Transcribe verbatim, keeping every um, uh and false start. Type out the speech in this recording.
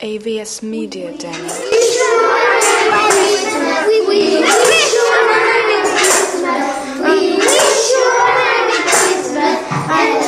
A V S Media Demo. We wish you a Merry Christmas. We wish you a Merry Christmas.